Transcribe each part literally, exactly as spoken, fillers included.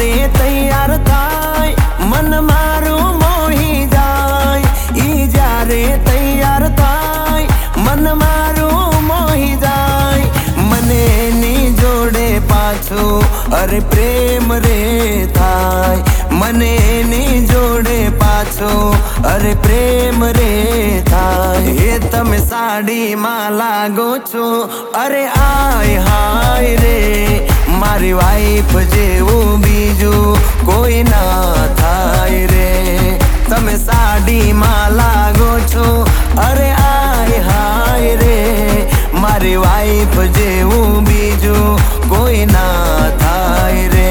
જ્યારે તૈયાર થાય મન મારું મોહી જાય, ઈ જ્યારે તૈયાર થાય મન મારું મોહી જાય, મને એની જોડે પાછું અરે પ્રેમ રે થાય, મને એની જોડે પાછો અરે પ્રેમ રે થાય। એ તમે સાડીમાં લાગો છો અરે આય હાય રે, મારી વાઈફ જેવું બીજું કોઈ ના થાય રે। તમે સાડીમાં લાગો છો અરે આય હાય રે, મારી વાઈફ જેવું બીજું કોઈ ના થાય રે।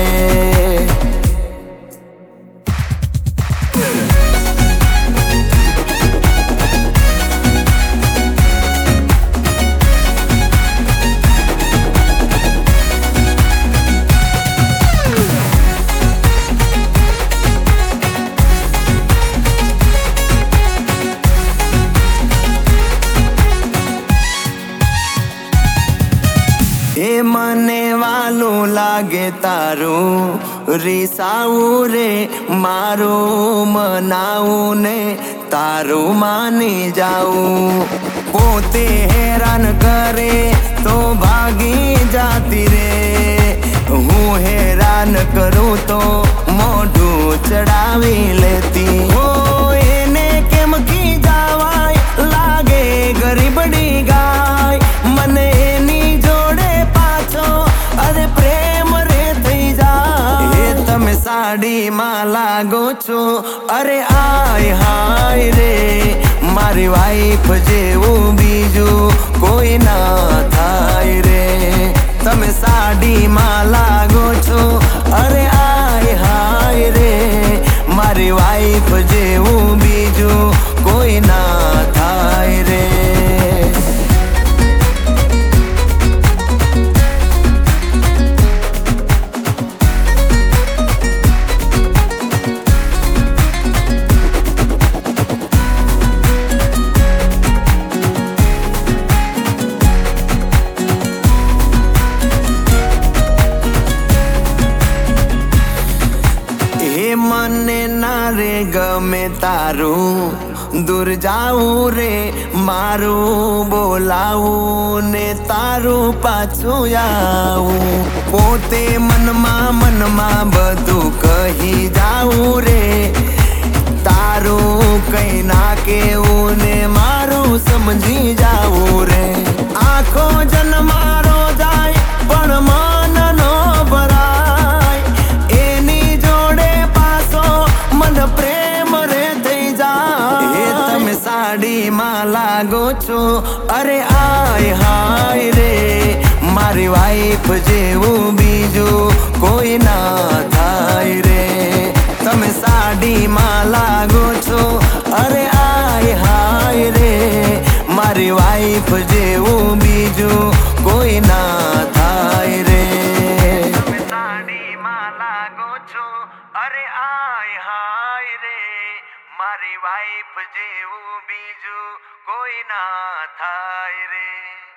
એ મને વાલું લાગે તારું રીસાવું રે, મારું મનાવું ને તારું માની જાવું, પોતે હેરાન કરે તો ભાગી જાતી રે, હું હેરાન કરું તો મોઢું ચડાવી લેતી। હો એને કેમ કી જાવાય લાગે ગરીબડી ગાય, મને એની જોડે પાછો અરે પ્રેમ રે થઈ જાય। એ તમે સાડીમાં લાગો છો અરે આય હાય રે, મારી વાઈફ જેવું બીજું કોઈ ના થાય રે। તમે સાડીમાં લાગો છો અરે આય હાય રે, મારી વાઈફ જેવું બીજું કોઈ ના થાય રે। મને ના રે ગમે તારું દૂર જાવું રે, મારું બોલાવું ને તારું પાછું આવું, પોતે મનમાં મનમાં બધું કહી જાવું રે, તારું કઈ ના કેવું ને મારું સમજી જાવું રે। આખો જન્મારો જાય પણ મન નો ભરાય, એની જોડે પાછો મન પ્રેમ રે થઈ જાય। એ તમે સાડીમાં લાગો છો અરે આય હાય રે, મારી વાઈફ જેવું બીજું કોઈ ના થાય રે। તમે સાડીમાં લાગો છો અરે આય હાય રે, મારી વાઈફ જેવું બીજું કોઈ ના થાય રે। તમે સાડીમાં લાગો છો અરે આય હાય રે, મારી વાઈફ જેવું બીજું કોઈ ના થાય રે।